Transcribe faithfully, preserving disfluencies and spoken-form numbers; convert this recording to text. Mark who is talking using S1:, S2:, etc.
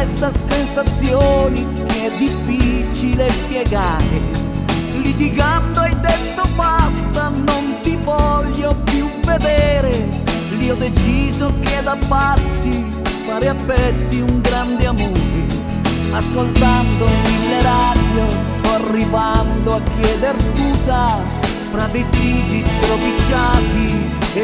S1: queste sensazioni che è difficile spiegare. Litigando hai detto basta, non ti voglio più vedere. Lì ho deciso che da pazzi fare a pezzi un grande amore. Ascoltando mille radio sto arrivando a chieder scusa fra vestiti stropicciati